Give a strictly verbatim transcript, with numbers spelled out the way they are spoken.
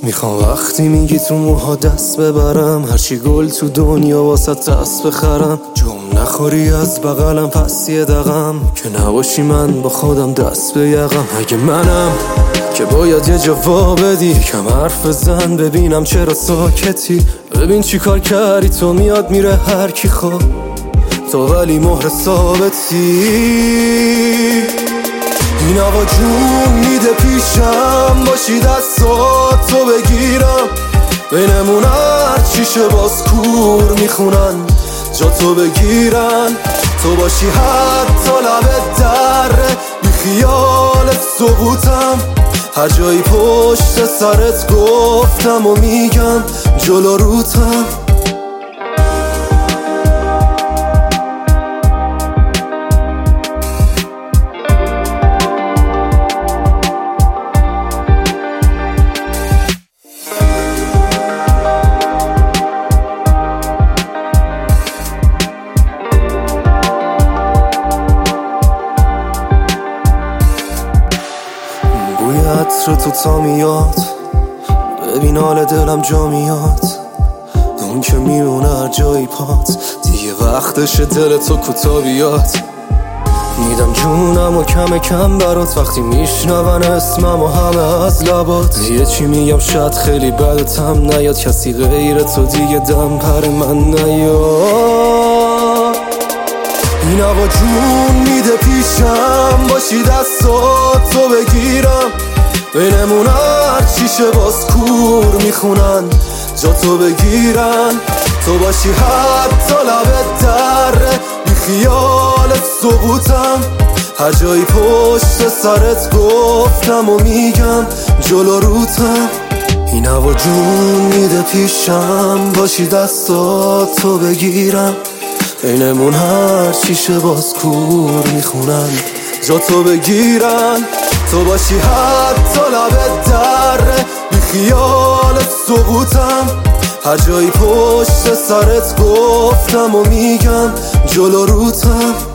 میخوام وقتی میگی تو موها دست ببرم، هرچی گل تو دنیا واسه دست بخرم، جم نخوری از بغلم پس یه دقم که نباشی من با خودم دست به یقم. اگه منم که باید یه جواب بدی، کم حرف بزن ببینم چرا ساکتی. ببین چی کار کردی تو، میاد میره هر کی خواه، تو ولی مهر ثابتی. این هوا جون میده پیشم، باشی دستات تو بگیرم، بینمون هر چیشه باز کور میخونن جا تو بگیرن. تو باشی حتی لبه دره، بی خیال ثبوتم، هر جایی پشت سرت گفتم و میگم جلو روتم. بوی عطر تو تا میاد، ببین حال دلم جا میاد، اون که میمونه هر جایی پات، دیگه وقتشه دل تو کوتا بیاد. میدم جونم و کم کم برات وقتی میشنون اسمم و همه از لبات. یه چی میگم شاید خیلی بدتم نیاد، کسی غیر تو دیگه دم پر من نیاد. این هوا جون میده پیشم، باشی دستات تو بگیرم، بینمون هر چیشه باز کور میخونن جا تو بگیرن. تو باشی حتی لبه دره، بی خیال ثبوتم، هر جایی پشت سرت گفتم و میگم جلو روتم. این هوا جون میده پیشم، باشی دستات تو بگیرم، بینمون هر چیشه باز کور میخونن جا تو بگیرن. تو باشی حتی لبه دره، بی خیال ثبوتم، هر جایی پشت سرت گفتم و میگم جلو روتم.